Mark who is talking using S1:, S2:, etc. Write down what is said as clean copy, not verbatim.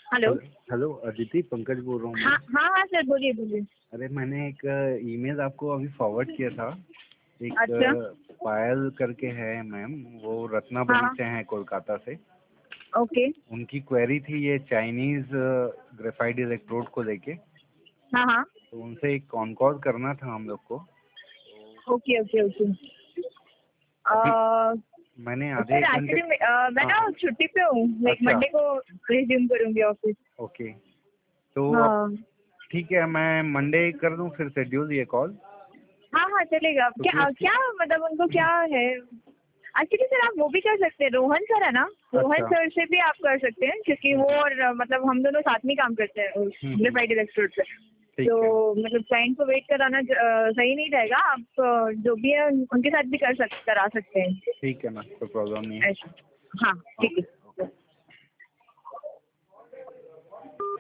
S1: Hello.
S2: Hello Aditi, Pankaj बोल रहा हूँ
S1: हाँ
S2: मैं।
S1: हाँ हाँ सर, बोलिए बोलिए।
S2: अरे मैंने एक ईमेल आपको अभी फॉरवर्ड किया था। एक
S1: अच्छा।
S2: पायल करके है मैम, वो रत्नाबली
S1: हाँ।
S2: से हैं, कोलकाता से।
S1: ओके।
S2: उनकी क्वेरी थी ये चाइनीज ग्रेफाइट इलेक्ट्रोड को लेके।
S1: हाँ हाँ।
S2: तो उनसे एक कॉन्कॉर्ड करना था हम लोग को।
S1: Okay okay okay.
S2: अभी मैंने आधे
S1: सर
S2: एक घंटे।
S1: एक्चुअली मैं ना
S2: हाँ।
S1: छुट्टी पे हूँ, लाइक
S2: अच्छा।
S1: मंडे को रिज्यूम करूँगी ऑफिस।
S2: ओके, तो अब
S1: हाँ
S2: ठीक है, मैं मंडे कर दूँ फिर शेड्यूल ये कॉल।
S1: हाँ हाँ चलेगा।
S2: तो
S1: क्या
S2: फिर
S1: क्या मतलब उनको क्या है एक्चुअली सर, आप वो भी कर सकते हैं। रोहन सर है ना, रोहन
S2: अच्छा।
S1: सर से भी आप कर सकते हैं, क्योंकि वो और मतलब हम दोनों साथ में काम करते हैं ग्रेफाइट इलेक्ट्रोड पे।
S2: ठीक
S1: तो
S2: है।
S1: मतलब क्लाइंट को वेट कराना सही नहीं रहेगा। आप जो भी है उनके साथ भी करा सकते हैं
S2: ठीक है ना, कोई प्रॉब्लम नहीं है।
S1: ऐसा। हाँ ठीक है।